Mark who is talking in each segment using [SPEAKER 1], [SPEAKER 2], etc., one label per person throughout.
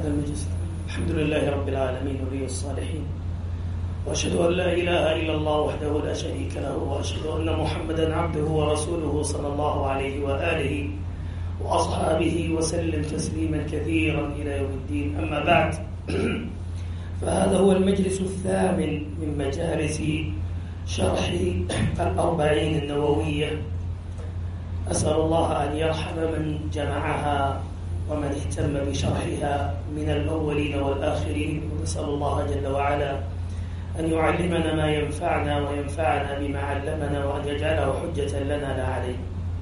[SPEAKER 1] هذا المجلس. الحمد لله رب العالمين ولي الصالحين، وأشهد أن لا إله إلا الله وحده لا شريك له، وأشهد أن محمدا عبده ورسوله صلى الله عليه وآله وأصحابه وسلم تسليما كثيرا إلى يوم الدين. أما بعد، فهذا هو المجلس الثامن من مجالس شرح الأربعين النووية. أسأل الله أن يرحم من جمعها ومن اهتم بشرحها من الأولين والآخرين، ونسأل الله جل وعلا أن يعلمنا ما ينفعنا وينفعنا بما علمنا، وأن يجعله حجة لنا لا علينا.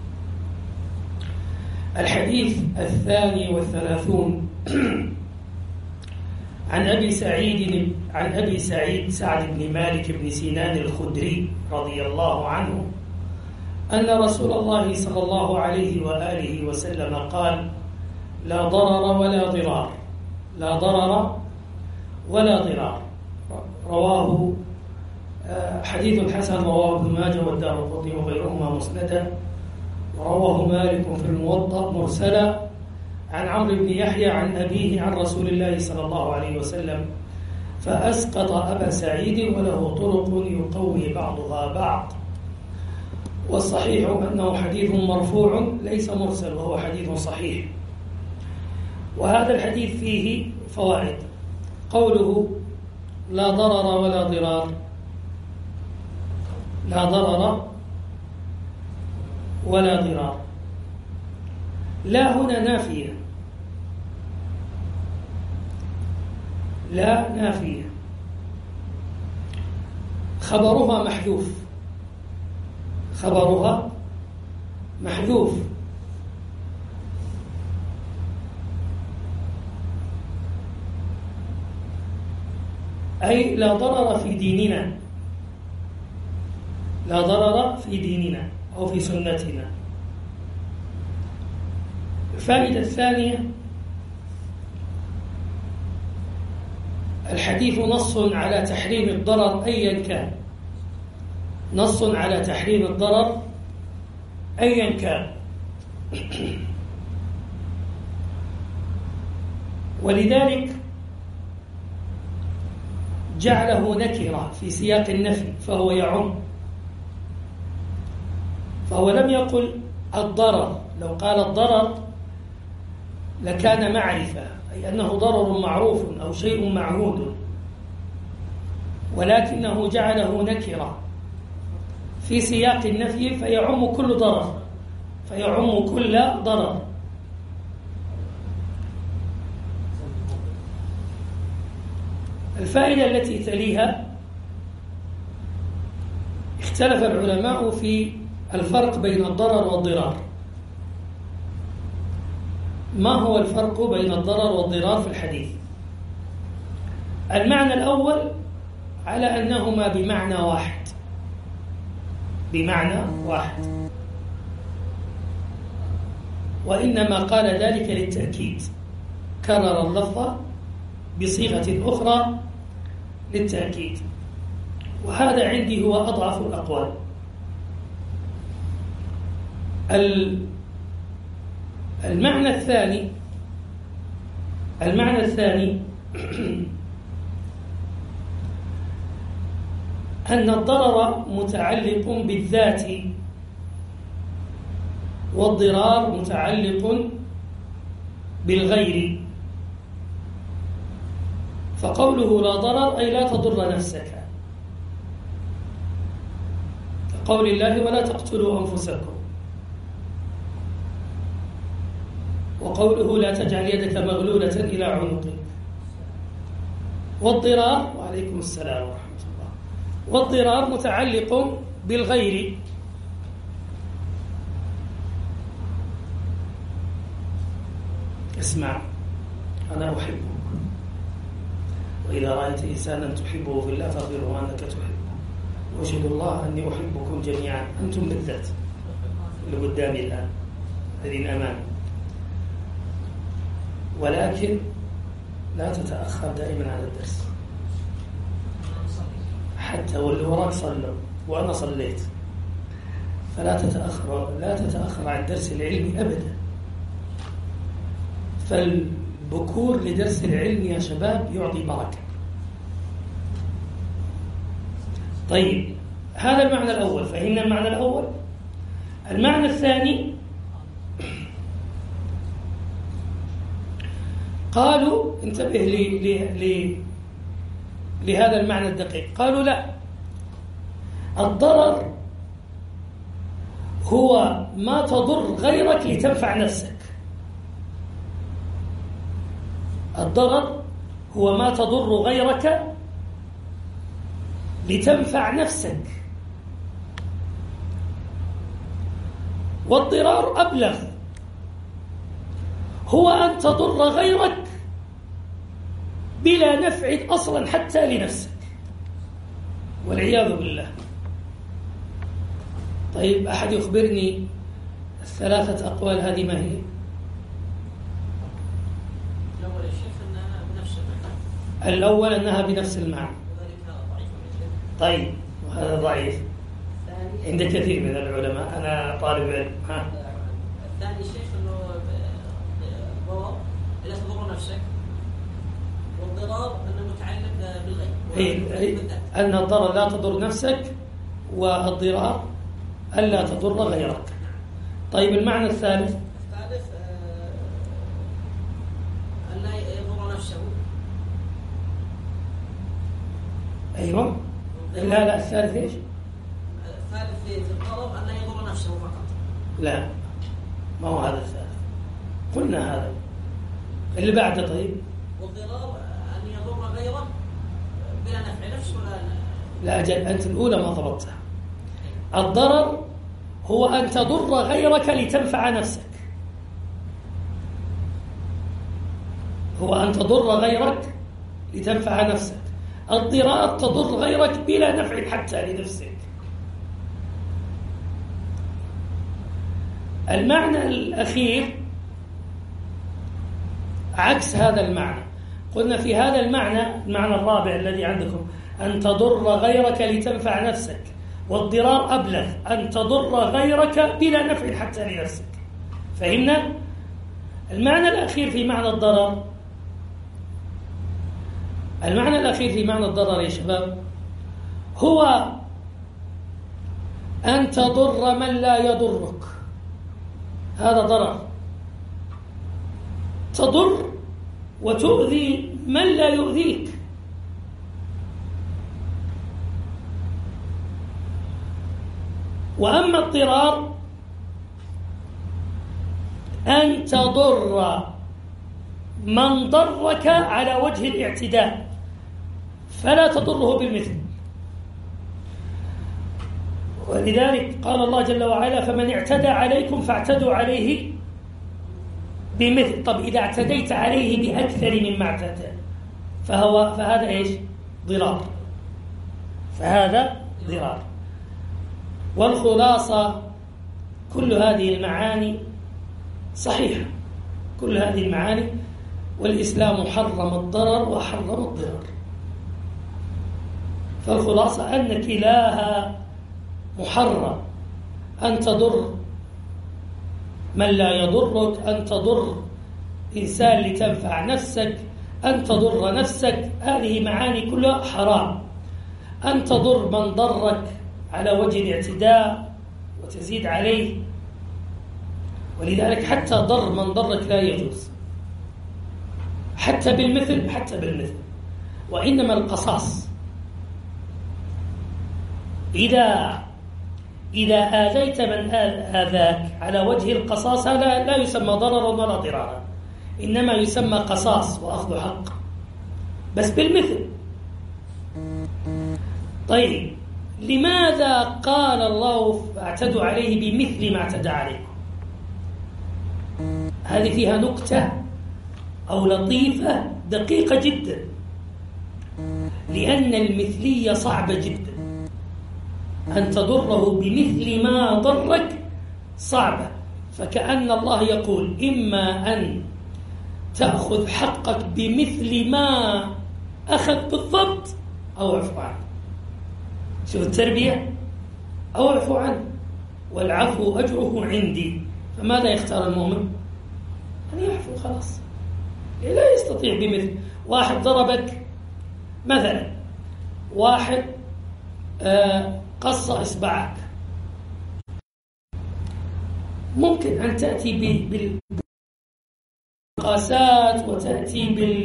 [SPEAKER 1] الحديث 32 عن أبي سعيد سعد بن مالك بن سنان الخدري رضي الله عنه أن رسول الله صلى الله عليه وآله وسلم قال: لا ضرر ولا ضرار، لا ضرر ولا ضرار. رواه حديث حسن، رواه ابن ماجه والدارقطني وغيرهما مسندا، ورواه مالك في الموطأ مرسلا عن عمرو بن يحيى عن أبيه عن رسول الله صلى الله عليه وسلم، فأسقط أبا سعيد وله طرق يقوي بعضها بعض. والصحيح أنه حديث مرفوع ليس مرسل، وهو حديث صحيح. وهذا الحديث فيه فوائد. قوله لا ضرر ولا ضرار، لا ضرر ولا ضرار، لا هنا نافية، لا نافية، خبرها محذوف، خبرها محذوف. أي لا ضرر في ديننا، لا ضرر في ديننا أو في سنتنا. الفائدة الثانية: الحديث نص على تحريم الضرر أيا كان، نص على تحريم الضرر أيا كان. ولذلك جعله نكرة في سياق النفي، فهو يعم، فهو لم يقل الضرر. لو قال الضرر لكان معرفة، أي أنه ضرر معروف أو شيء معهود، ولكنه جعله نكرة في سياق النفي فيعم كل ضرر، فيعم كل ضرر. الفائدة التي تليها: اختلف العلماء في الفرق بين الضرر والضرار. ما هو الفرق بين الضرر والضرار في الحديث؟ المعنى الأول على أنهما بمعنى واحد، بمعنى واحد، وإنما قال ذلك للتأكيد، كرر اللفظ بصيغة أخرى للتأكيد، وهذا عندي هو أضعف الأقوال. المعنى الثاني أن الضرر متعلق بالذات، والضرار متعلق بالغير. فقوله لا ضرر أي لا تضر نفسك، قول الله ولا تقتلوا أنفسكم، وقوله لا تجعل يدك مغلولة إلى عنقك. والضرار، وعليكم السلام ورحمة الله، والضرار متعلق بالغير. اسمع، أنا أحبك، وإذا رأيت إنسانا تحبه في الله فأخبره أنك تحبه، وأشهد الله أني أحبكم جميعا، أنتم بالذات اللي قدامي الآن الذين أمامي. ولكن لا تتأخر دائما على الدرس، حتى واللي وراك صلوا وأنا صليت، فلا تتأخر عن الدرس العلمي أبدا. بكور لدرس العلم يا شباب يعطي بركة. طيب، هذا المعنى الأول، فهمنا المعنى الأول. المعنى الثاني، قالوا انتبه لهذا المعنى الدقيق، قالوا لا، الضرر هو ما تضر غيرك لتنفع نفسك. الضرر هو ما تضر غيرك لتنفع نفسك، والضرار أبلغ، هو أن تضر غيرك بلا نفع أصلا حتى لنفسك، والعياذ بالله. طيب، أحد يخبرني الثلاثة أقوال هذه ما هي؟
[SPEAKER 2] الأول يا شيخ أنها بنفس المعنى.
[SPEAKER 1] الأول أنها بنفس المعنى. طيب، وهذا ضعيف عند كثير من العلماء. أنا طالب علم.
[SPEAKER 2] الثاني شيخ أنه الضرر لا تضر نفسك، والضرار أنه متعلق بالغير.
[SPEAKER 1] أن الضرر لا تضر نفسك، والضرار ألا تضر غيرك. طيب، المعنى الثالث؟
[SPEAKER 2] الثالث أن لا يضر نفسه.
[SPEAKER 1] أيوة. لا، الثالث إيش؟
[SPEAKER 2] الثالث في الضرر أن لا يضر نفسه فقط.
[SPEAKER 1] لا، ما هو هذا الثالث، قلنا هذا. اللي بعده. طيب،
[SPEAKER 2] والضرار أن يضر غيره بلا نفع نفسه
[SPEAKER 1] لا أجل، أنت الأولى ما ضبطتها. الضرر هو أن تضر غيرك لتنفع نفسك، هو أن تضر غيرك لتنفع نفسك. الضرار تضر غيرك بلا نفع حتى لنفسك. المعنى الأخير عكس هذا المعنى. قلنا في هذا المعنى الرابع الذي عندكم، أن تضر غيرك لتنفع نفسك، والضرار أبلغ، أن تضر غيرك بلا نفع حتى لنفسك. فهمنا؟ المعنى الأخير في معنى الضرر، المعنى الأخير في معنى الضرر يا شباب هو أن تضر من لا يضرك. هذا ضرر، تضر وتؤذي من لا يؤذيك. وأما الضرار أن تضر من ضرك على وجه الاعتداء فلا تضره بالمثل. ولذلك قال الله جل وعلا: فمن اعتدى عليكم فاعتدوا عليه بمثل. طب إذا اعتديت عليه بأكثر مما اعتدى فهذا إيش؟ ضرار. فهذا ضرار. والخلاصة كل هذه المعاني صحيحة، كل هذه المعاني، والإسلام حرم الضرر وحرم الضرر. فالخلاصة أن كلاها محرم، أن تضر من لا يضرك، أن تضر إنسان لتنفع نفسك، أن تضر نفسك، هذه معاني كلها حرام. أن تضر من ضرك على وجه الاعتداء وتزيد عليه، ولذلك حتى ضر من ضرك لا يجوز، حتى بالمثل. وإنما القصاص. إذا آذيت من آذاك على وجه القصاص هذا لا يسمى ضررا ولا ضرارا، إنما يسمى قصاص وأخذ حق، بس بالمثل. طيب، لماذا قال الله اعتدوا عليه بمثل ما اعتدى عليكم؟ هذه فيها نكتة أو لطيفة دقيقة جدا، لأن المثلية صعبة جدا. أن تضره بمثل ما ضرك صعبة، فكأن الله يقول: إما أن تأخذ حقك بمثل ما أخذ بالضبط أو اعفو عنه. شوف التربية، أو اعفو عنه، والعفو أجره عندي. فماذا يختار المؤمن؟ أن يعفو خلاص. لا يستطيع بمثل واحد ضربك مثلا، واحد قص إصبعك، ممكن أن تأتي بالقاسات وتأتي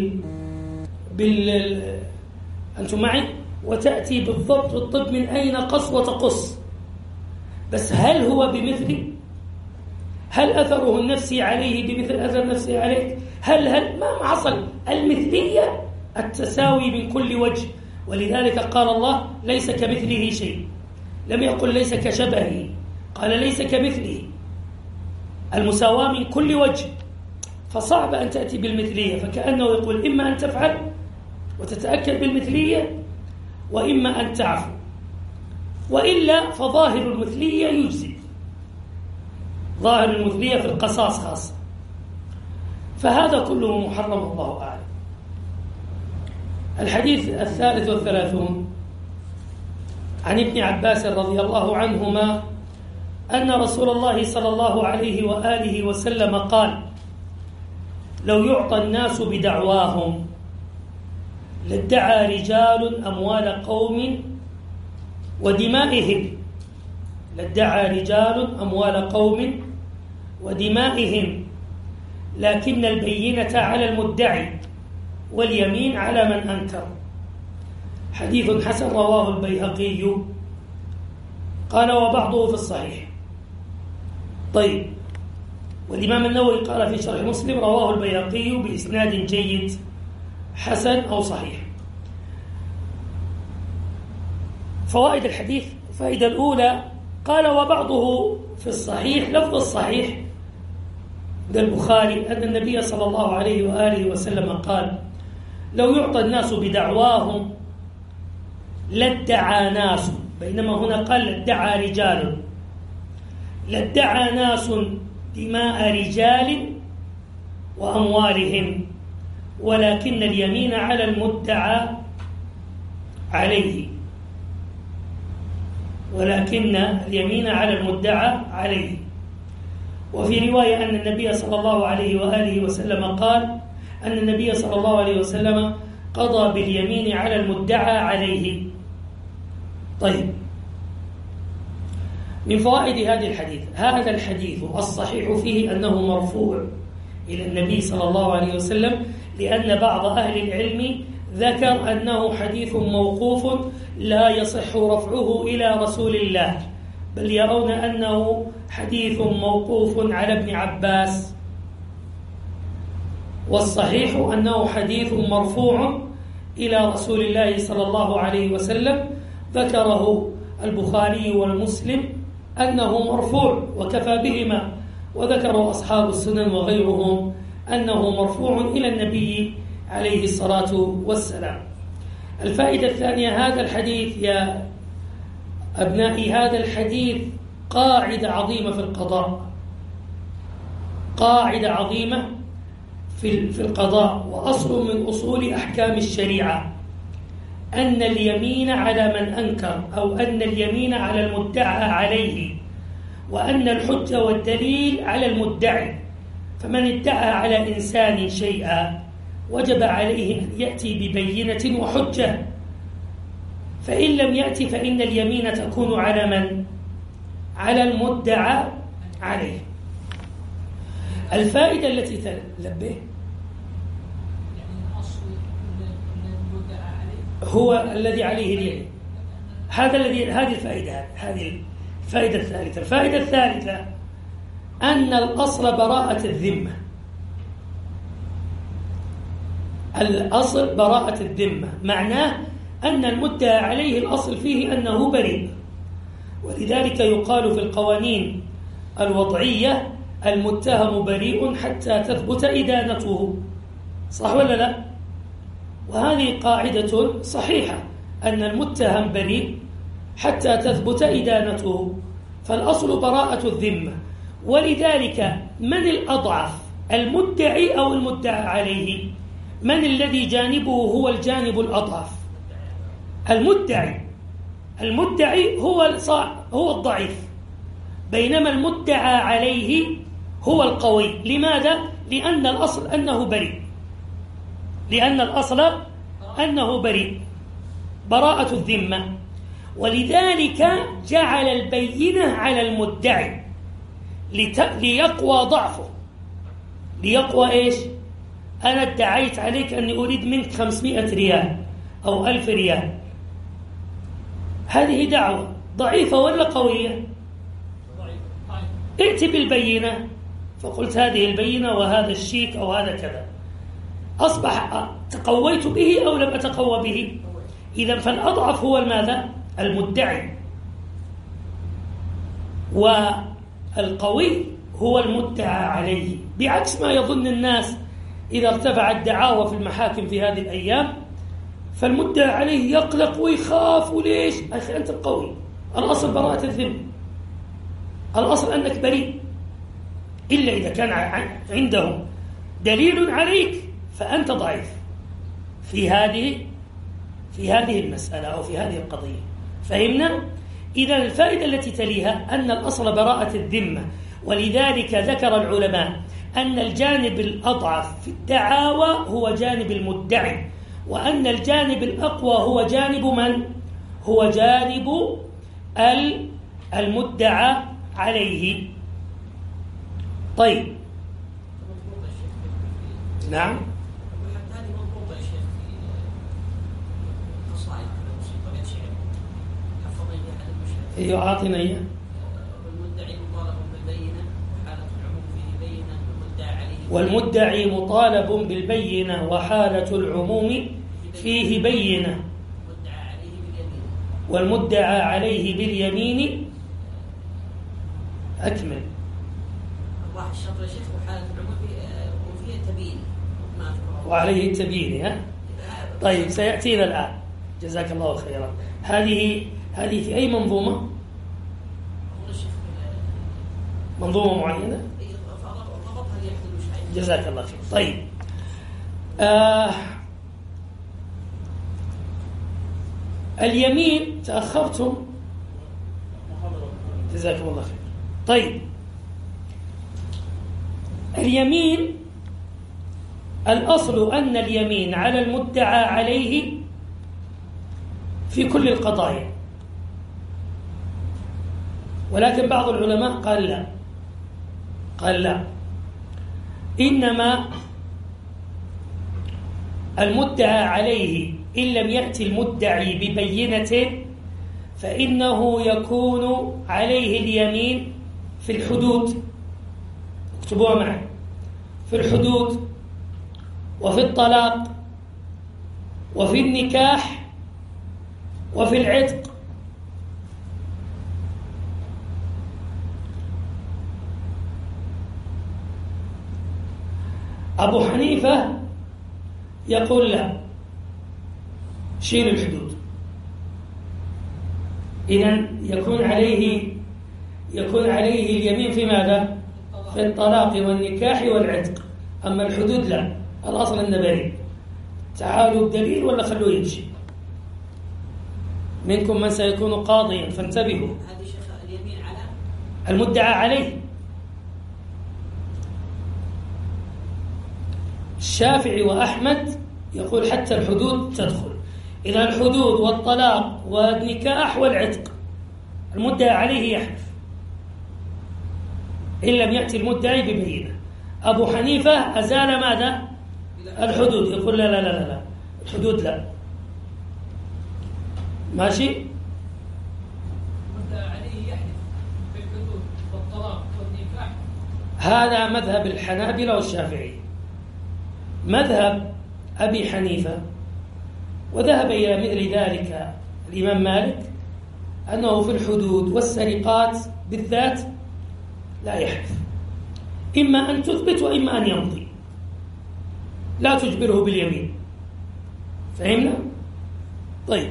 [SPEAKER 1] أنتم معي؟ وتأتي بالضبط والطب من أين قص وتقص، بس هل هو بمثلي؟ هل أثره النفسي عليه بمثل أثر النفسي عليك؟ هل ما حصل المثلية التساوي من كل وجه. ولذلك قال الله ليس كمثله شيء، لم يقل ليس كشبهه، قال ليس كمثله، المساواة من كل وجه. فصعب أن تأتي بالمثلية، فكأنه يقول إما أن تفعل وتتأكد بالمثلية، وإما أن تعفو، وإلا فظاهر المثلية يجزي، ظاهر المثلية في القصاص خاصة. فهذا كله محرم، الله أعلم. الحديث 33 عن ابن عباس رضي الله عنهما أن رسول الله صلى الله عليه وآله وسلم قال: لو يعطى الناس بدعواهم لادعى رجال أموال قوم ودمائهم، لادعى رجال أموال قوم ودمائهم، لكن البينة على المدعي واليمين على من أنكر. حديث حسن رواه البيهقي، قال وبعضه في الصحيح. طيب، والإمام النووي قال في شرح مسلم رواه البيهقي بإسناد جيد حسن أو صحيح. فوائد الحديث: الفائدة الأولى قال وبعضه في الصحيح، لفظ الصحيح ده البخاري أن النبي صلى الله عليه وآله وسلم قال: لو يعطى الناس بدعواهم لادعى ناس، بينما هنا قال لادعى رجال، لادعى ناس دماء رجال وأموالهم، ولكن اليمين على المدعى عليه، ولكن اليمين على المدعى عليه. وفي رواية أن النبي صلى الله عليه وآله وسلم قال أن النبي صلى الله عليه وسلم قضى باليمين على المدعى عليه. طيب، من فوائد هذا الحديث الصحيح فيه أنه مرفوع إلى النبي صلى الله عليه وسلم، لأن بعض أهل العلم ذكر أنه حديث موقوف لا يصح رفعه إلى رسول الله، بل يرون أنه حديث موقوف على ابن عباس، والصحيح أنه حديث مرفوع إلى رسول الله صلى الله عليه وسلم، ذكره البخاري والمسلم أنه مرفوع وكفى بهما، وذكره أصحاب السنن وغيرهم أنه مرفوع إلى النبي عليه الصلاة والسلام. الفائدة الثانية: هذا الحديث يا أبنائي، هذا الحديث قاعدة عظيمة في القضاء، قاعدة عظيمة في القضاء، وأصل من أصول أحكام الشريعة، أن اليمين على من أنكر، أو أن اليمين على المدعى عليه، وأن الحجة والدليل على المدعي. فمن ادعى على إنسان شيئا وجب عليه أن يأتي ببينة وحجة، فإن لم يأتي فإن اليمين تكون على من؟ على المدعى عليه. الفائدة التي تلبه هو الذي عليه اليمين. هذه الفائدة الثالثة. الفائدة الثالثة أن الأصل براءة الذمة، الأصل براءة الذمة، معناه أن المدعى عليه الأصل فيه أنه بريء، ولذلك يقال في القوانين الوضعية المتهم بريء حتى تثبت إدانته، صح ولا لا؟ وهذه قاعدة صحيحة، أن المتهم بريء حتى تثبت إدانته، فالأصل براءة الذمة. ولذلك من الأضعف، المدعي أو المدعى عليه؟ من الذي جانبه هو الجانب الأضعف؟ المدعي هو الضعيف، بينما المدعى عليه هو القوي. لماذا؟ لأن الأصل أنه بريء، لأن الأصل أنه بريء، براءة الذمة، ولذلك جعل البينة على المدعي ليقوى ضعفه، ليقوى إيش؟ أنا ادعيت عليك أني أريد منك 500 ريال أو 1000 ريال، هذه دعوة ضعيفة ولا قوية؟ ائت بالبينة، فقلت هذه البينة وهذا الشيك أو هذا كذا، أصبح تقويت به أو لم أتقوى به؟ إذا فالأضعف هو ماذا؟ المدعي، والقوي هو المدعى عليه، بعكس ما يظن الناس إذا ارتفعت دعاوى في المحاكم في هذه الأيام، فالمدعى عليه يقلق ويخاف. وليش؟ أخي أنت القوي، الأصل براءة الذمة، الأصل أنك بريء، إلا إذا كان عندهم دليل عليك فأنت ضعيف في هذه المسألة أو في هذه القضية. فهمنا؟ إذا الفائدة التي تليها أن الأصل براءة الذمة، ولذلك ذكر العلماء أن الجانب الأضعف في الدعاوى هو جانب المدعي، وأن الجانب الأقوى هو جانب من؟ هو جانب المدعى عليه. طيب، نعم. ايوه اعطينا اياه. والمدعي مطالب بالبينة وحالة العموم فيه بينة، والمدعى عليه باليمين أكمل. وعليه التبيين. ها؟ طيب سيأتينا الآن، جزاك الله خيرا. هذه في أي منظومة؟ منظومة معينة؟ جزاك الله خير. طيب، اليمين تأخرتم، جزاكم الله خير. طيب، اليمين الأصل أن اليمين على المدعى عليه في كل القضايا، ولكن بعض العلماء قال لا، إنما المدعى عليه إن لم يأتي المدعي ببينة فإنه يكون عليه اليمين في الحدود، اكتبوها معي، في الحدود وفي الطلاق وفي النكاح وفي العتق. أبو حنيفة يقول لا، شيل الحدود، إذن يكون عليه اليمين في ماذا؟ في الطلاق والنكاح والعتق، أما الحدود لا، الأصل أنه بريء. تعالوا بدليل ولا خلوه يمشي؟ منكم من سيكون قاضيا فانتبهوا.
[SPEAKER 2] هذه شيخ اليمين على
[SPEAKER 1] المدعى عليه. الشافعي وأحمد يقول حتى الحدود تدخل، إذا الحدود والطلاق والنكاح والعتق المدعى عليه يحلف إن لم يأتي المدعي ببينة. أبو حنيفة أزال ماذا؟ الحدود، يقول لا لا لا لا الحدود لا. ماشي؟
[SPEAKER 2] المدعى عليه يحلف في الحدود والطلاق والنكاح.
[SPEAKER 1] هذا مذهب الحنابلة والشافعي. مذهب أبي حنيفة وذهب إلى مثل ذلك الإمام مالك أنه في الحدود والسرقات بالذات لا يحلف، إما أن تثبت وإما أن يمضي، لا تجبره باليمين. فهمنا؟ طيب،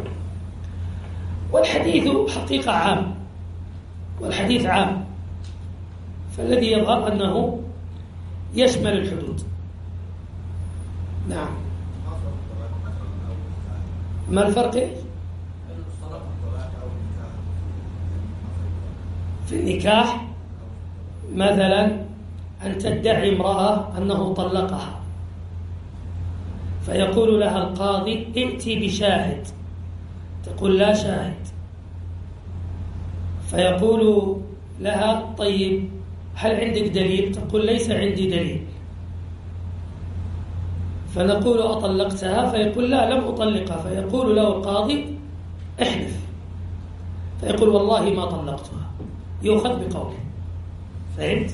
[SPEAKER 1] والحديث حقيقة عام، والحديث عام، فالذي يظهر أنه يشمل الحدود. نعم. ما الفرق في النكاح؟ مثلا أن تدعي امرأة أنه طلقها، فيقول لها القاضي ائتي بشاهد، تقول لا شاهد. فيقول لها طيب هل عندك دليل؟ تقول ليس عندي دليل. فنقول أطلقتها؟ فيقول لا لم أطلقها. فيقول له القاضي احلف، فيقول والله ما طلقتها، يؤخذ بقوله. فهمت؟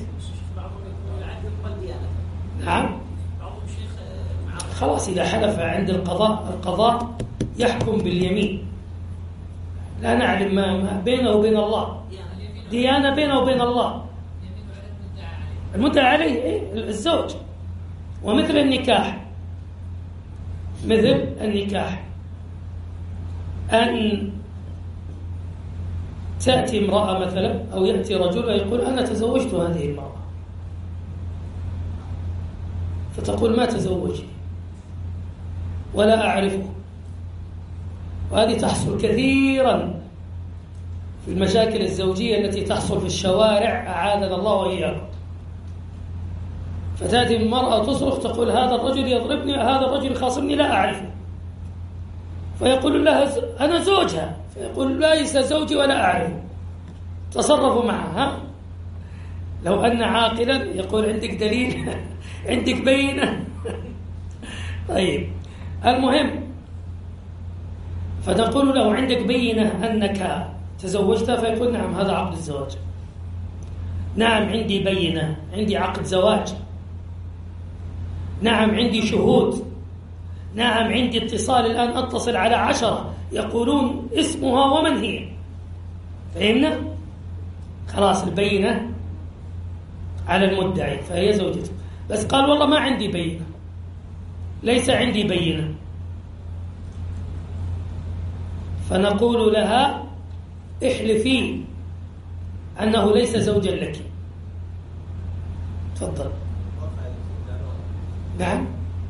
[SPEAKER 1] نعم. خلاص إذا حلف عند القضاء يحكم باليمين، لا نعلم ما بينه وبين الله، ديانة بينه وبين الله. المدعى عليه الزوج. ومثل النكاح، مثل النكاح أن تأتي امرأة مثلا أو يأتي رجل ويقول أنا تزوجت هذه المرأة، فتقول ما تزوجني ولا أعرفه. وهذه تحصل كثيرا في المشاكل الزوجية التي تحصل في الشوارع، أعاذنا الله وإياكم. فتأتي المرأة تصرخ تقول هذا الرجل يضربني، هذا الرجل يخاصمني، لا أعرفه. فيقول لها أنا زوجها، فيقول ليس زوجي ولا أعرفه، تصرفوا معها. لو أن عاقلا يقول عندك دليل؟ عندك بينة؟ طيب المهم، فتقول له عندك بينة أنك تزوجتها؟ فيقول نعم هذا عقد الزواج. نعم عندي بينة، عندي عقد زواج. نعم عندي شهود. نعم عندي اتصال، الآن أتصل على 10 يقولون اسمها ومن هي. فهمنا؟ خلاص البينة على المدعي فهي زوجته. بس قال والله ما عندي بينة، ليس عندي بينة. فنقول لها احلفي أنه ليس زوجا لك. تفضل. نعم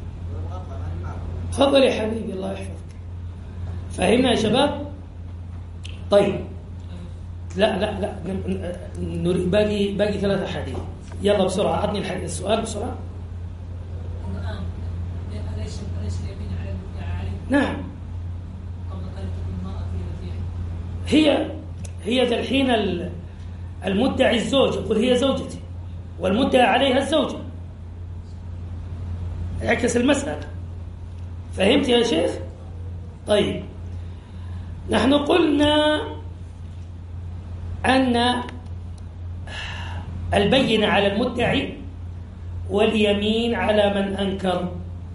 [SPEAKER 1] تفضل يا حبيبي الله يحفظك. فهمنا يا شباب؟ طيب لا نريد باقي 3 حديث. يلا بسرعة أعطني السؤال بسرعة. نعم هي ذا الحين المدعي الزوج يقول هي زوجتي، والمدعي عليها الزوجة، يعكس المسألة. فهمت يا شيخ؟ طيب نحن قلنا أن البينة على المدعي واليمين على من أنكر.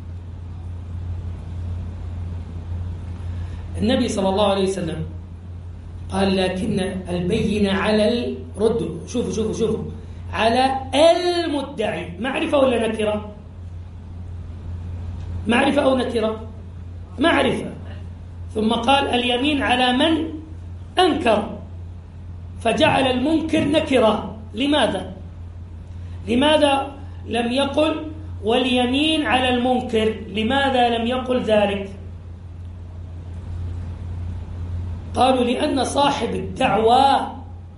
[SPEAKER 1] النبي صلى الله عليه وسلم قال لكن البينة على شوفوا على المدعي. معرفة ولا نكرة؟ معرفة أو نكرة؟ معرفة. ثم قال اليمين على من أنكر، فجعل المنكر نكرة. لماذا لم يقل واليمين على المنكر؟ لماذا لم يقل ذلك؟ قالوا لأن صاحب الدعوى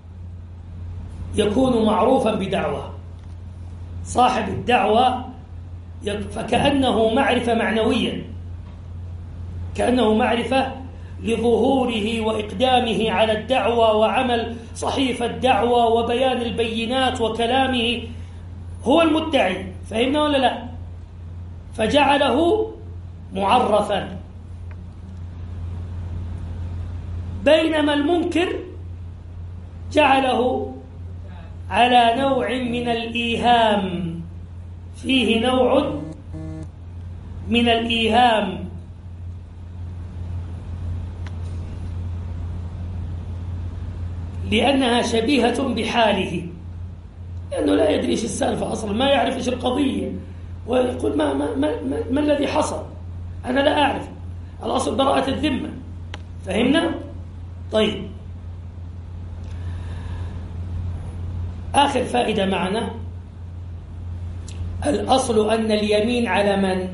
[SPEAKER 1] يكون معروفا بدعوى صاحب الدعوى، فكأنه معرفة معنوية، كأنه معرفة لظهوره وإقدامه على الدعوة وعمل صحيفة الدعوة وبيان البينات وكلامه، هو المدعي. فهمنا ولا لا؟ فجعله معرفا. بينما المنكر جعله على نوع من الإيهام، فيه نوع من الإيهام، لأنها شبيهة بحاله، لأنه لا يدري إيش السالفة أصلا، ما يعرف إيش القضية، ويقول ما الذي حصل، أنا لا أعرف، الأصل براءة الذمة. فهمنا؟ طيب آخر فائدة معنا، الأصل أن اليمين على من؟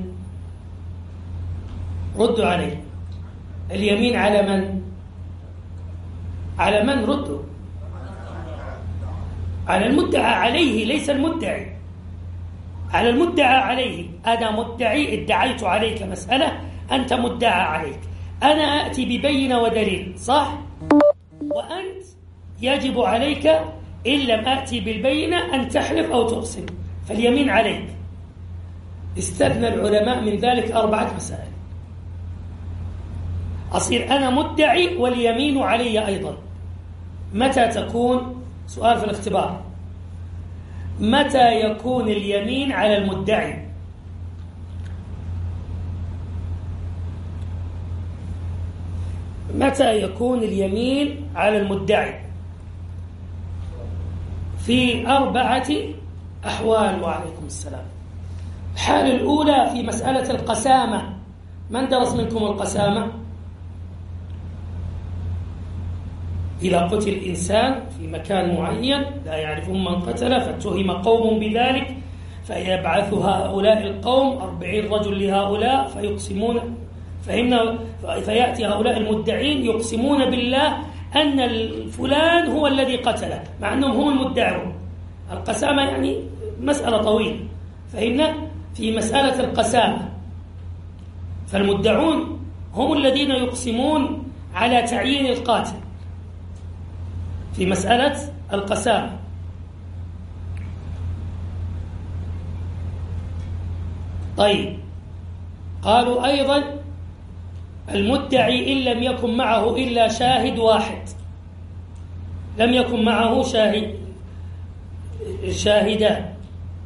[SPEAKER 1] ردوا عليه. اليمين على من؟ على من؟ ردوا. على المدعى عليه، ليس المدعي. على المدعى عليه. أنا مدعي، ادعيت عليك مسألة، أنت مدعى عليك، أنا أأتي ببينة ودليل، صح؟ وأنت يجب عليك إن لم أأتي بالبينة أن تحلف أو تقسم، فاليمين عليك. استثنى العلماء من ذلك 4 مسائل. أصير أنا مدعي واليمين علي أيضا. متى تكون؟ سؤال في الاختبار. متى يكون اليمين على المدعي؟ متى يكون اليمين على المدعي؟ في 4 أحوال. وعليكم السلام. الحالة الأولى في مسألة القسامة. من درس منكم القسامة؟ إذا قتل إنسان في مكان معين لا يعرفون من قتله، فاتهم قوم بذلك، فيبعث هؤلاء القوم 40 رجل لهؤلاء فيقسمون، فيأتي هؤلاء المدعين يقسمون بالله أن الفلان هو الذي قتله، مع أنهم هم المدعون. القسامة يعني مسألة طويلة، فهمنا؟ في مسألة القسامة فالمدعون هم الذين يقسمون على تعيين القاتل في مسألة القسامة. طيب، قالوا أيضا المدعي إن لم يكن معه إلا شاهد واحد، لم يكن معه شاهدان،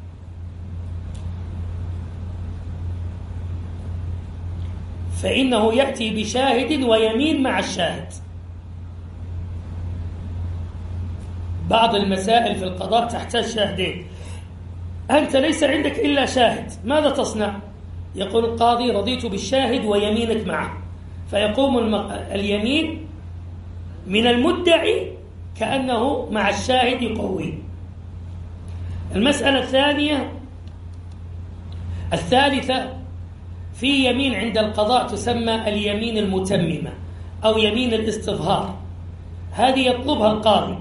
[SPEAKER 1] فإنه يأتي بشاهد ويمين مع الشاهد. بعض المسائل في القضاء تحتاج شاهدين. أنت ليس عندك إلا شاهد، ماذا تصنع؟ يقول القاضي رضيت بالشاهد ويمينك معه، فيقوم اليمين من المدعي كأنه مع الشاهد يقويه. المسألة الثالثة في يمين عند القضاء تسمى اليمين المتممة أو يمين الاستظهار، هذه يطلبها القاضي.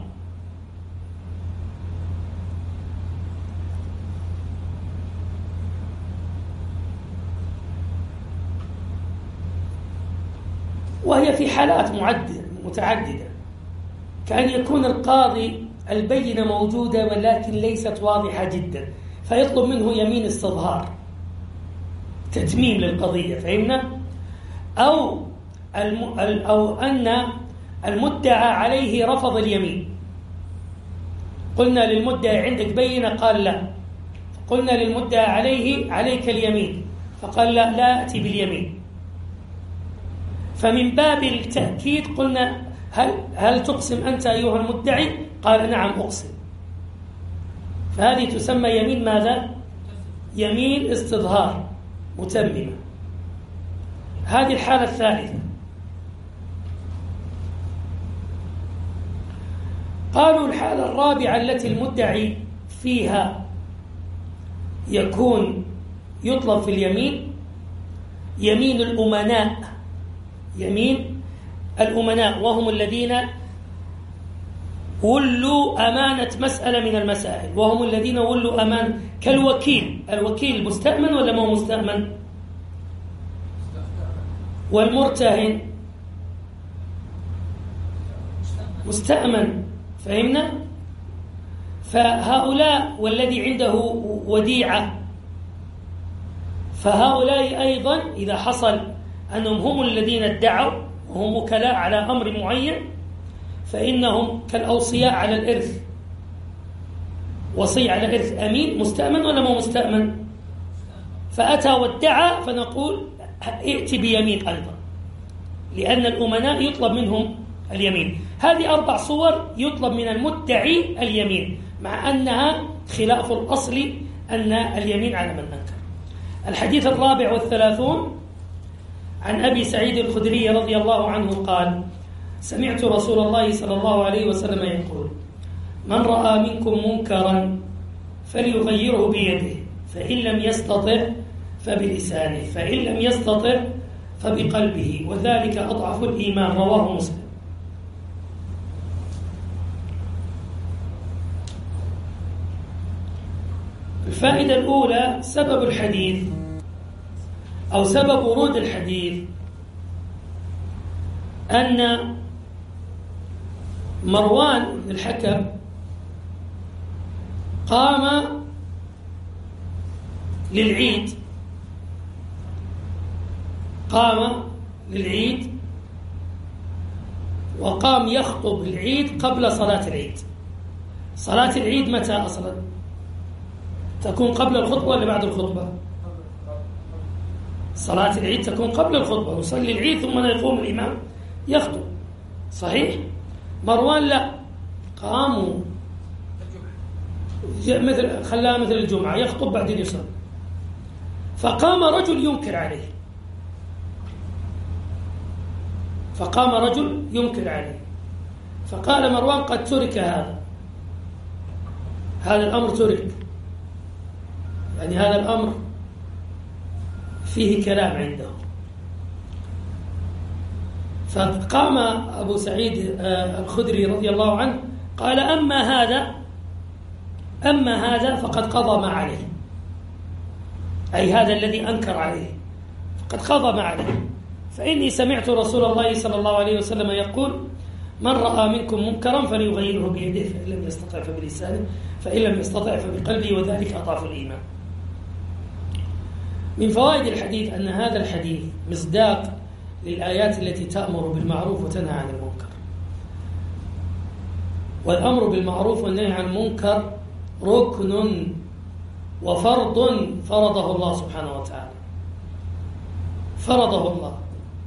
[SPEAKER 1] وهي في حالات متعددة، كأن يكون القاضي البينة موجودة ولكن ليست واضحة جدا، فيطلب منه يمين استظهار تتميم للقضية، فهمنا؟ أو أن المدعى عليه رفض اليمين، قلنا للمدعي عندك بينة قال لا، قلنا للمدعى عليك اليمين فقال لا أتي باليمين، فمن باب التأكيد قلنا هل تقسم أنت أيها المدعي؟ قال نعم أقسم، فهذه تسمى يمين ماذا؟ يمين استظهار متممة. هذه الحالة الثالثة. قالوا الحالة الرابعة التي المدعي فيها يطلب في اليمين يمين الأمناء، يمين الأمناء وهم الذين ولوا أمانة مسألة من المسائل، وهم الذين ولوا أمانة كالوكيل. الوكيل مستأمن ولا ما مستأمن؟ والمرتهن مستأمن، فهمنا؟ فهؤلاء والذي عنده وديعة، فهؤلاء أيضا إذا حصل أنهم هم الذين ادعوا وهم وكلاء على أمر معين فإنهم كالأوصياء على الإرث. وصي على الإرث أمين مستأمن ولا ما مستأمن؟ فأتى وادعى فنقول ائت بيمين أيضا، لأن الأمناء يطلب منهم اليمين. هذه 4 صور يطلب من المدعي اليمين، مع أنها خلاف الأصل أن اليمين على من أنكر. الحديث 34 عن أبي سعيد الخدري رضي الله عنه قال: سمعت رسول الله صلى الله عليه وسلم يقول: من رأى منكم منكرا فليغيره بيده، فإن لم يستطع فبلسانه، فإن لم يستطع فبقلبه، وذلك أضعف الإيمان. رواه مسلم. الفائدة الأولى سبب الحديث أو سبب ورود الحديث أن مروان بن الحكم قام للعيد وقام يخطب العيد قبل صلاة العيد. صلاة العيد متى أصلا؟ تكون قبل الخطبة ولا بعد الخطبة؟ صلاة العيد تكون قبل الخطبة، يصلي العيد ثم يقوم الإمام يخطب، صحيح؟ مروان لا، قاموا خلاها مثل الجمعة، يخطب بعدين يصلي. فقام رجل ينكر عليه، فقال مروان قد ترك هذا الأمر ترك، يعني هذا الأمر فيه كلام عنده. فقام أبو سعيد الخدري رضي الله عنه قال أما هذا فقد قضى ما عليه، أي هذا الذي أنكر عليه فقد قضى ما عليه، فإني سمعت رسول الله صلى الله عليه وسلم يقول: من رأى منكم منكرا فليغيره بيده، فإن لم يستطع فبلسانه، فإن لم يستطع فبقلبه، وذلك أضعف الإيمان. من فوائد الحديث أن هذا الحديث مصداق للآيات التي تأمر بالمعروف وتنهى عن المنكر. والأمر بالمعروف والنهي عن المنكر ركن وفرض فرضه الله سبحانه وتعالى، فرضه الله.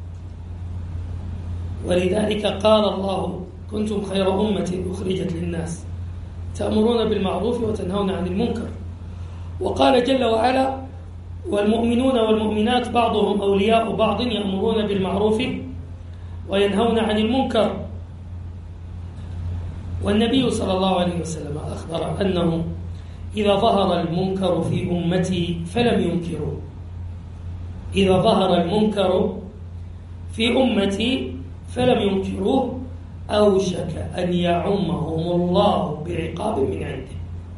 [SPEAKER 1] ولذلك قال الله: كنتم خير أمة أخرجت للناس تأمرون بالمعروف وتنهون عن المنكر. وقال جل وعلا: والمؤمنون والمؤمنات بعضهم أولياء بعض يأمرون بالمعروف وينهون عن المنكر. والنبي صلى الله عليه وسلم أخبر أنه إذا ظهر المنكر في أمتي فلم ينكروه، إذا ظهر المنكر في أمتي فلم ينكروه أوشك أن يعمهم الله بعقاب من عنده.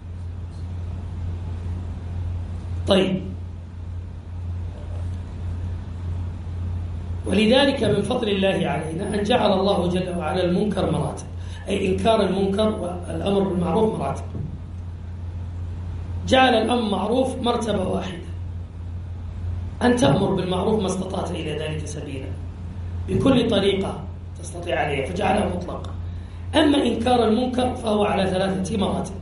[SPEAKER 1] طيب، ولذلك من فضل الله علينا أن جعل الله جل وعلا المنكر مراتب، أي إنكار المنكر والأمر بالمعروف مراتب. جعل الأمر معروف مرتبة واحدة، أن تأمر بالمعروف ما استطعت إلى ذلك سبيلا بكل طريقة تستطيع عليها، فجعلها مطلقة. أما إنكار المنكر فهو على 3 مراتب: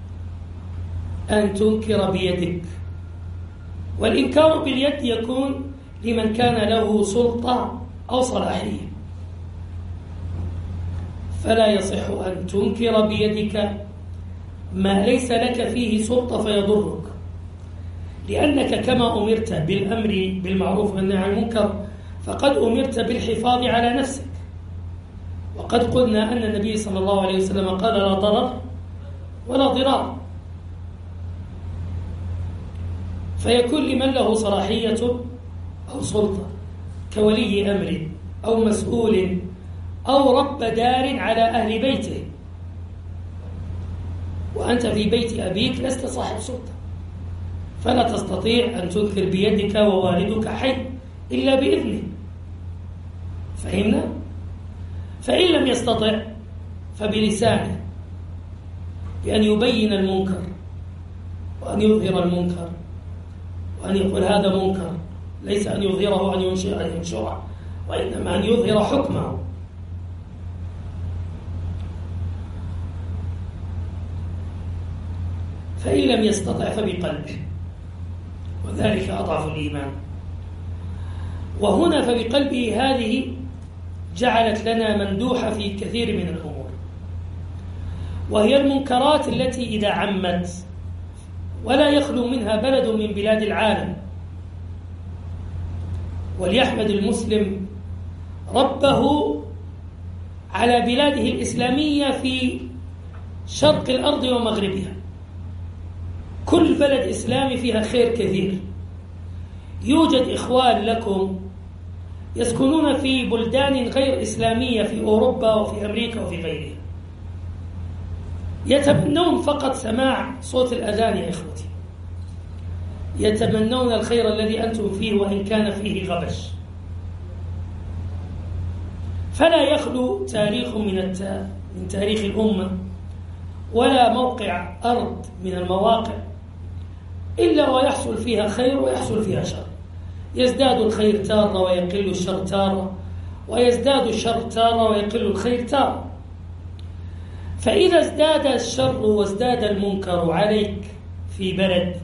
[SPEAKER 1] أن تنكر بيدك، والإنكار باليد يكون لمن كان له سلطة أو صلاحية، فلا يصح أن تنكر بيدك ما ليس لك فيه سلطة فيضرك، لأنك كما أمرت بالأمر بالمعروف والنهي عن المنكر فقد أمرت بالحفاظ على نفسك. وقد قلنا أن النبي صلى الله عليه وسلم قال: لا ضرر ولا ضرار. فيكون لمن له صلاحية أو سلطة كولي أمر أو مسؤول أو رب دار على أهل بيته، وأنت في بيت أبيك لست صاحب سلطة، فلا تستطيع أن تنكر بيدك ووالدك حي إلا بإذنه. فهمنا؟ فإن لم يستطع فبلسانه، بأن يبين المنكر وأن يظهر المنكر وأن يقول هذا منكر، ليس أن يظهره وأن ينشره، وإنما أن يظهر حكمه. فإن لم يستطع فبقلبه، وذلك أضعف الإيمان. وهنا فبقلبه هذه جعلت لنا مندوحة في كثير من الأمور، وهي المنكرات التي إذا عمت ولا يخلو منها بلد من بلاد العالم. وليحمد المسلم ربه على بلاده الإسلامية في شرق الأرض ومغربها، كل بلد إسلامي فيها خير كثير. يوجد إخوان لكم يسكنون في بلدان غير إسلامية في أوروبا وفي أمريكا وفي غيرها، يتمنون فقط سماع صوت الأذان يا إخوتي، يتمنون الخير الذي أنتم فيه وإن كان فيه غبش. فلا يخلو تاريخ من تاريخ الأمة ولا موقع أرض من المواقع إلا ويحصل فيها خير ويحصل فيها شر. يزداد الخير تارة ويقل الشر تارة، ويزداد الشر تارة ويقل الخير تارة. فإذا ازداد الشر وازداد المنكر عليك في بلد،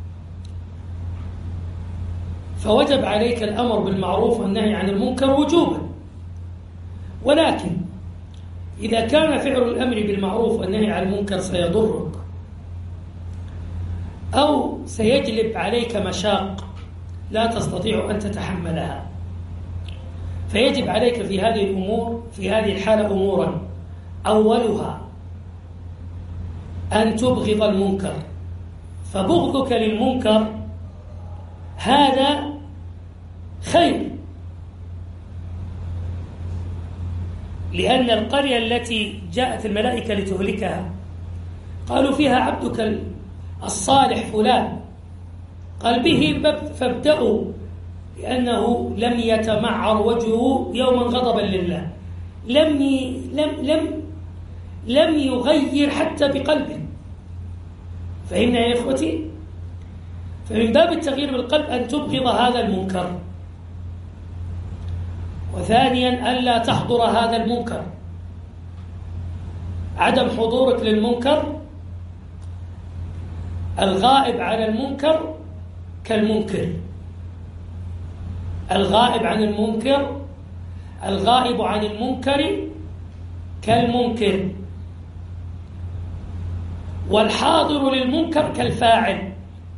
[SPEAKER 1] فوجب عليك الأمر بالمعروف والنهي عن المنكر وجوبا. ولكن إذا كان فعل الأمر بالمعروف والنهي عن المنكر سيضرك أو سيجلب عليك مشاق لا تستطيع أن تتحملها، فيجب عليك في هذه الحالة أمورا. أولها أن تبغض المنكر، فبغضك للمنكر هذا خير، لأن القرية التي جاءت الملائكة لتهلكها قالوا فيها عبدك الصالح فلان، قال به فابدأوا، لأنه لم يتمعر وجهه يوما غضبا لله، لم يغير حتى بقلبه. فهمنا يا إخوتي؟ فمن باب التغيير بالقلب أن تبغض هذا المنكر. وثانيا ألا تحضر هذا المنكر. عدم حضورك للمنكر، الغائب عن المنكر كالمنكر. الغائب عن المنكر، الغائب عن المنكر كالمنكر، والحاضر للمنكر كالفاعل.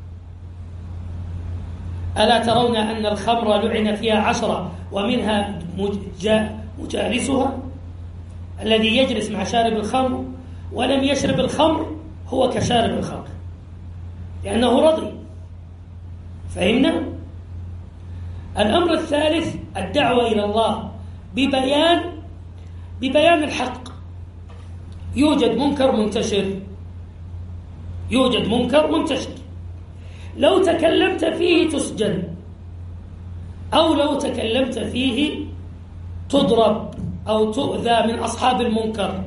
[SPEAKER 1] ألا ترون أن الخمر لعن فيها 10 ومنها مجالسها؟ الذي يجلس مع شارب الخمر ولم يشرب الخمر هو كشارب الخمر لأنه رضي. فهمنا؟ الأمر الثالث الدعوة إلى الله ببيان الحق. يوجد منكر منتشر، لو تكلمت فيه تسجن، أو لو تكلمت فيه تضرب أو تؤذى من أصحاب المنكر.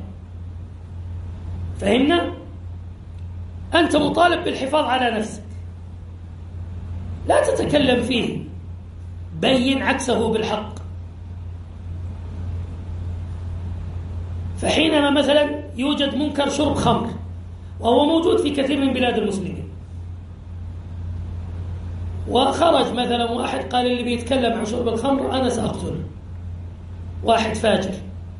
[SPEAKER 1] فهمنا؟ أنت مطالب بالحفاظ على نفسك، لا تتكلم فيه، بين عكسه بالحق. فحينما مثلا يوجد منكر شرب خمر، وهو موجود في كثير من بلاد المسلمين، وخرج مثلا واحد قال اللي بيتكلم عن شرب الخمر أنا سأقتله، واحد فاجر،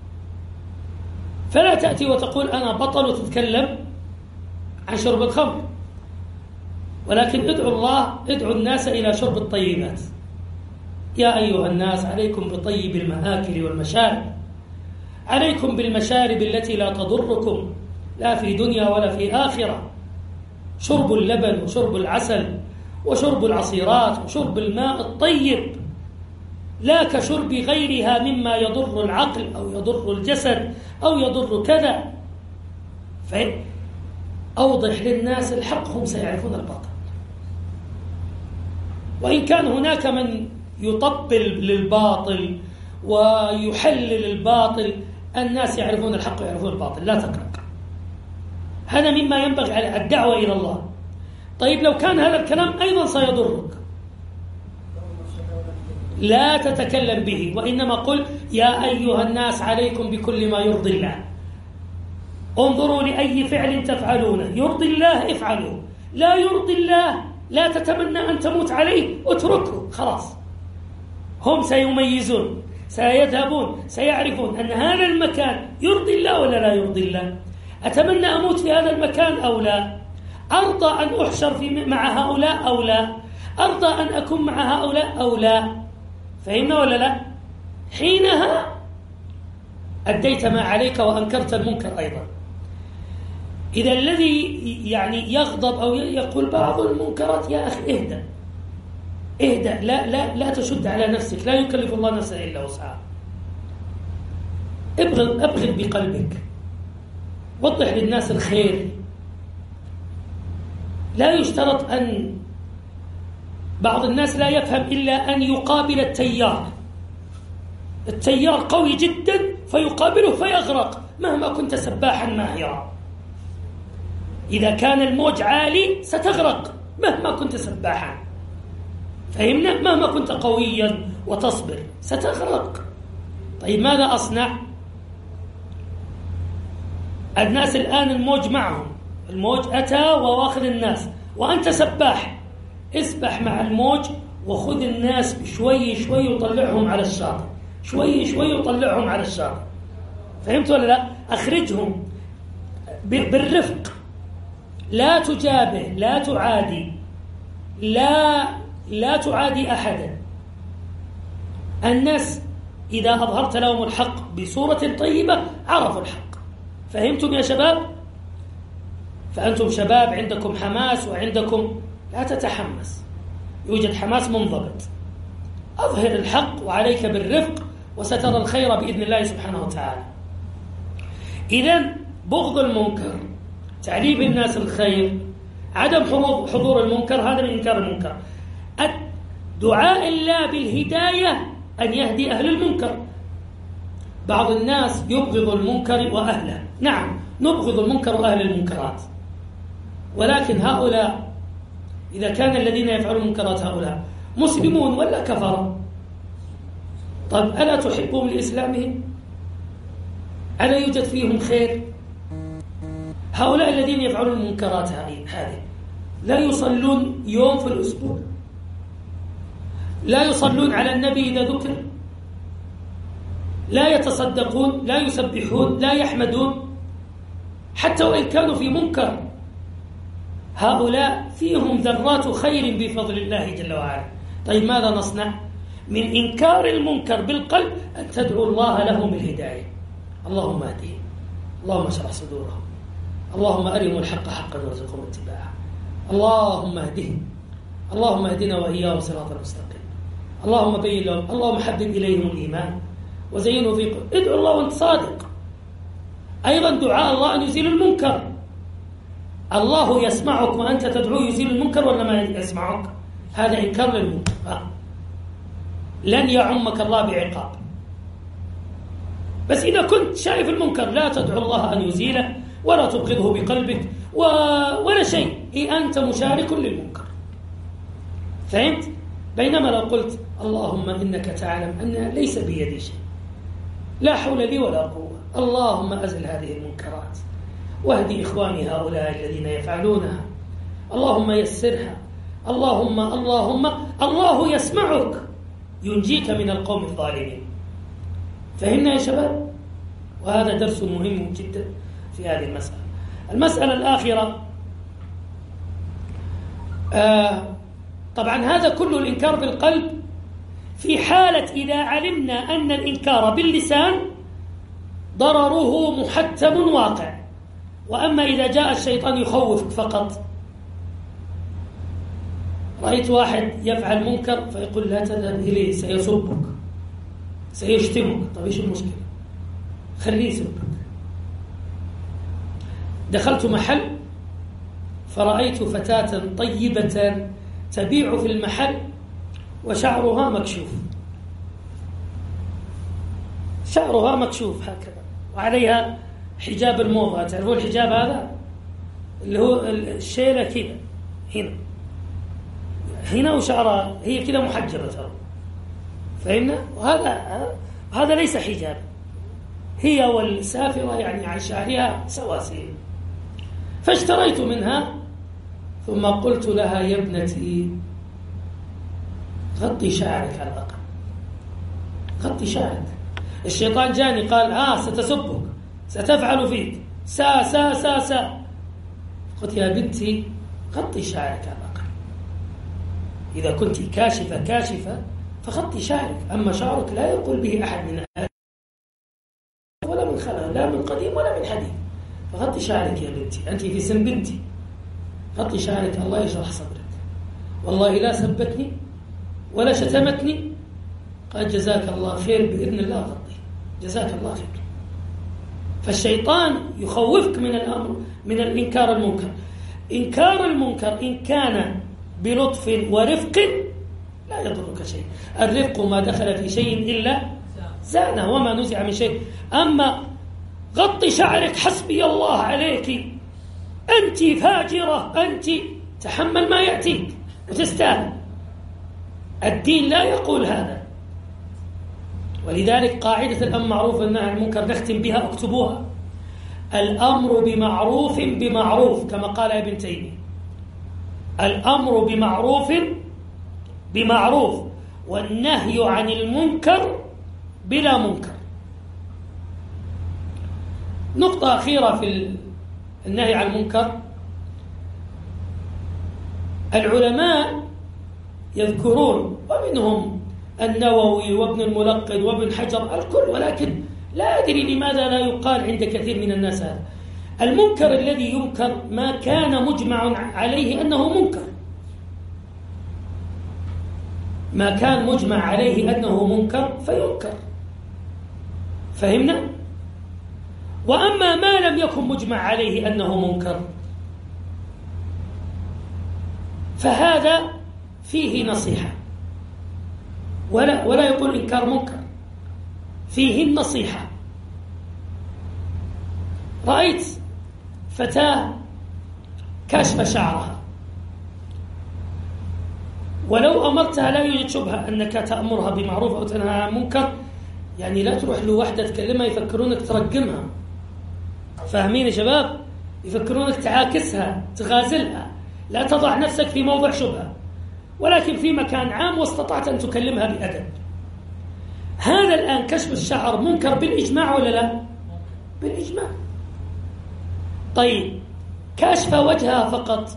[SPEAKER 1] فلا تأتي وتقول أنا بطل وتتكلم عن شرب الخمر، ولكن ادعو الناس إلى شرب الطيبات. يا أيها الناس عليكم بطيب المآكل والمشارب، عليكم بالمشارب التي لا تضركم لا في دنيا ولا في آخرة، شرب اللبن وشرب العسل وشرب العصيرات وشرب الماء الطيب، لا كشرب غيرها مما يضر العقل أو يضر الجسد أو يضر كذا. فأوضح للناس الحق، هم سيعرفون الباطل. وإن كان هناك من يطبل للباطل ويحلل الباطل، الناس يعرفون الحق ويعرفون الباطل، لا تقلق. هذا مما ينبغي على الدعوة إلى الله. طيب لو كان هذا الكلام أيضا سيضرك، لا تتكلم به، وإنما قل يا أيها الناس عليكم بكل ما يرضي الله، انظروا لأي فعل تفعلونه يرضي الله افعلوه، لا يرضي الله لا تتمنى أن تموت عليه، اتركه خلاص. هم سيميزون، سيذهبون، سيعرفون أن هذا المكان يرضي الله ولا لا يرضي الله. أتمنى أموت في هذا المكان أو لا؟ أرضى أن أحشر مع هؤلاء أو لا؟ أرضى أن أكون مع هؤلاء أو لا؟ فهمنا ولا لا؟ حينها أديت ما عليك وأنكرت المنكر أيضا. إذا الذي يعني يغضب أو يقول بعض المنكرات، يا أخي اهدأ، لا تشد على نفسك، لا يكلف الله نفسا إلا وسعها. أبغض بقلبك، وضح للناس الخير. لا يشترط بعض الناس لا يفهم إلا أن يقابل التيار. التيار قوي جدا فيقابله فيغرق مهما كنت سباحا ماهرا. إذا كان الموج عالي ستغرق مهما كنت سباحا، فهمنا؟ مهما كنت قويا وتصبر ستغرق. طيب ماذا أصنع؟ الناس الآن الموج معهم، الموج أتى وواخذ الناس وأنت سباح، اسبح مع الموج وخذ الناس شوي شوي وطلعهم على الشاطئ، شوي شوي وطلعهم على الشاطئ. فهمت ولا لا؟ أخرجهم بالرفق، لا تجابه، لا تعادي، لا تعادي أحدا. الناس إذا أظهرت لهم الحق بصورة طيبة عرفوا الحق. فهمتم يا شباب؟ فأنتم شباب عندكم حماس وعندكم، لا تتحمس، يوجد حماس منضبط. أظهر الحق وعليك بالرفق وسترى الخير بإذن الله سبحانه وتعالى. إذن بغض المنكر، تعليم الناس الخير، عدم حضور المنكر، هذا من إنكار المنكر. دعاء الله بالهداية أن يهدي أهل المنكر. بعض الناس يبغض المنكر وأهله، نعم نبغض المنكر وأهل المنكرات، ولكن هؤلاء إذا كان الذين يفعلون المنكرات هؤلاء مسلمون ولا كفروا؟ طيب ألا تحبهم لإسلامهم؟ ألا يوجد فيهم خير؟ هؤلاء الذين يفعلون المنكرات هذه لا يصلون يوم في الأسبوع، لا يصلون على النبي إذا ذكر، لا يتصدقون، لا يسبحون، لا يحمدون، حتى وإن كانوا في منكر. هؤلاء فيهم ذرات خير بفضل الله جل وعلا. طيب ماذا نصنع؟ من إنكار المنكر بالقلب أن تدعو الله لهم بالهداية. اللهم اهدهم، اللهم اشرح صدورهم، اللهم أرهم الحق حقا وارزقهم اتباعه، اللهم اهدهم، اللهم اهدنا وإياهم صراطا مستقيما، اللهم بين لهم، اللهم حبب إليهم الإيمان وزينه في قلوبهم. ادعو الله وانت صادق. أيضا دعاء الله أن يزيل المنكر. الله يسمعك وأنت تدعوه يزيل المنكر ولا ما يسمعك؟ هذا إنكار للمنكر. لن يعمك الله بعقاب. بس إذا كنت شايف المنكر لا تدعو الله أن يزيله ولا تبغضه بقلبك ولا شيء، أنت مشارك للمنكر. فهمت؟ بينما لو قلت اللهم إنك تعلم أن ليس بيدي شيء، لا حول لي ولا قوة، اللهم أزل هذه المنكرات واهدي إخواني هؤلاء الذين يفعلونها، اللهم يسرها، اللهم الله يسمعك ينجيك من القوم الظالمين. فهمنا يا شباب؟ وهذا درس مهم جدا في هذه المسألة. المسألة الآخرة، طبعا هذا كله الإنكار بالقلب في حالة إذا علمنا أن الإنكار باللسان ضرره محتم واقع. وأما إذا جاء الشيطان يخوفك فقط، رأيت واحد يفعل منكر فيقول لا تذهب إليه سيسبك سيشتمك. طيب إيش المشكلة؟ خليه يسبك. دخلت محل فرأيت فتاة طيبة تبيع في المحل وشعرها مكشوف، شعرها مكشوف هكذا وعليها حجاب الموضة. تعرفون الحجاب هذا اللي هو الشيلة كذا هنا وشعرها هي كذا محجبة ترى. فهمنا؟ وهذا ليس حجاب، هي والسافرة يعني عن شعرها سواسية. فاشتريت منها ثم قلت لها يا ابنتي غطي شعرك على الأقل، غطي شعرك. الشيطان جاني قال ستسبك ستفعل فيك سا. قلت يا بنتي غطي شعرك على الأقل، إذا كنت كاشفة فغطي شعرك، أما شعرك لا يقول به أحد من أهل ولا من خلق، لا من قديم ولا من حديث. فغطي شعرك يا بنتي، أنت في سن بنتي، غطي شعرك الله يشرح صدرك. والله لا سبتني ولا شتمتني. قال جزاك الله خير بإذن الله غطي، جزاك الله خير. فالشيطان يخوفك من الأمر، من الإنكار المنكر. إنكار المنكر إن كان بلطف ورفق لا يضرك شيء. الرفق ما دخل في شيء إلا زانه وما نزع من شيء. أما غطي شعرك حسبي الله عليك أنت فاجرة أنت، تحمل ما يأتيك وتستاهل. الدين لا يقول هذا. ولذلك قاعدة الأمر معروف والنهي عن المنكر نختم بها، اكتبوها: الأمر بمعروف بمعروف، كما قال ابن تيمية، الأمر بمعروف بمعروف والنهي عن المنكر بلا منكر. نقطة أخيرة في النهي عن المنكر، العلماء يذكرون ومنهم النووي وابن الملقن وابن حجر الكل، ولكن لا أدري لماذا لا يقال عند كثير من الناس هذا. المنكر الذي ينكر ما كان مجمع عليه أنه منكر، ما كان مجمع عليه أنه منكر فينكر، فهمنا؟ وأما ما لم يكن مجمع عليه أنه منكر فهذا فيه نصيحة، ولا يقول إنكار منكر، فيه النصيحة. رأيت فتاة كاشف شعرها، ولو أمرتها لا يوجد شبهة أنك تأمرها بمعروف أو تنهى عن منكر، يعني لا تروح لوحدة تكلمها يفكرونك ترقمها، فاهمين يا شباب؟ يفكرونك تعاكسها تغازلها، لا تضع نفسك في موضع شبهة، ولكن في مكان عام واستطعت أن تكلمها بأدب. هذا الآن كشف الشعر منكر بالإجماع ولا لا؟ بالإجماع. طيب كشف وجهها فقط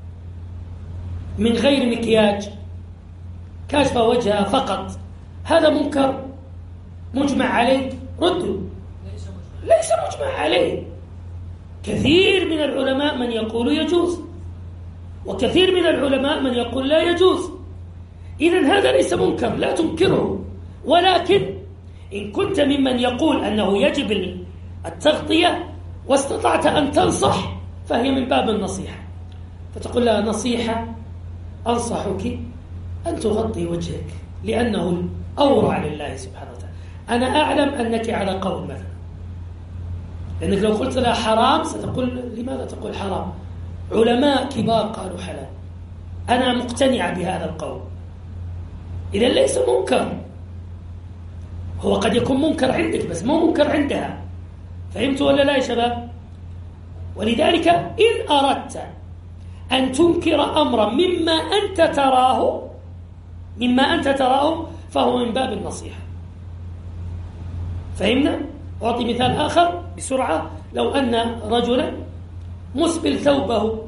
[SPEAKER 1] من غير مكياج، كشف وجهها فقط، هذا منكر مجمع عليه؟ ردوا. ليس مجمع عليه. كثير من العلماء من يقول يجوز، وكثير من العلماء من يقول لا يجوز. إذن هذا ليس منكر، لا تنكره، ولكن إن كنت ممن يقول أنه يجب التغطية واستطعت أن تنصح فهي من باب النصيحة، فتقول لها: نصيحة أنصحك أن تغطي وجهك لأنه الأورع لله سبحانه وتعالى. أنا أعلم أنك على قول مثلا، لأنك لو قلت لها حرام ستقول: لماذا تقول حرام؟ علماء كبار قالوا حلال، أنا مقتنعة بهذا القول. إذا ليس منكر، هو قد يكون منكر عندك بس مو منكر عندها. فهمتوا ولا لا يا شباب؟ ولذلك إن أردت أن تنكر أمرا مما أنت تراه فهو من باب النصيحة. فهمنا؟ أعطي مثال آخر بسرعة. لو أن رجلا مسبل ثوبه،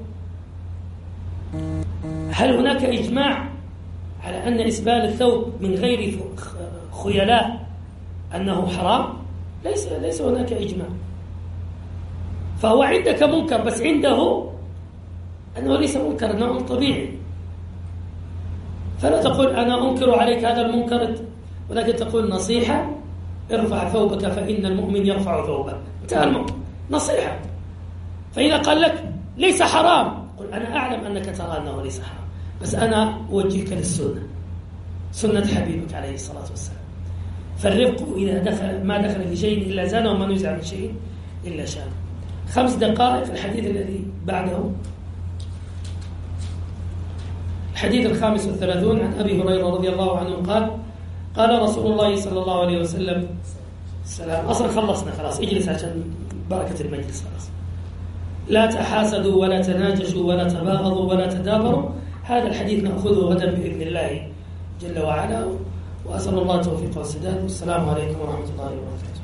[SPEAKER 1] هل هناك إجماع على أن إسبال الثوب من غير خيلاء أنه حرام؟ ليس هناك إجماع. فهو عندك منكر، بس عنده أنه ليس منكر، أنه طبيعي. فلا تقول أنا أنكر عليك هذا المنكر، ولكن تقول: نصيحة، ارفع ثوبك فإن المؤمن يرفع ثوبه. انتهى الموضوع، نصيحة. فإذا قال لك ليس حرام، قل: أنا أعلم أنك ترى أنه ليس حرام، بس أنا أوجهك للسنة، سنة حبيبك عليه الصلاة والسلام. فالرفق إذا ما دخل في شيء إلا زانه وما نزع من شيء إلا شانه. 5 دقائق. الحديث الذي بعده الحديث 35 عن أبي هريرة رضي الله عنه قال: قال رسول الله صلى الله عليه وسلم السلام. أصلا خلصنا خلاص، اجلس عشان بركة المجلس خلاص. لا تحاسدوا ولا تناجشوا ولا تباغضوا ولا تدابروا. هذا الحديث نأخذه غدا بإذن الله جل وعلا، وأسأل الله التوفيق والسداد. والسلام عليكم ورحمة الله وبركاته.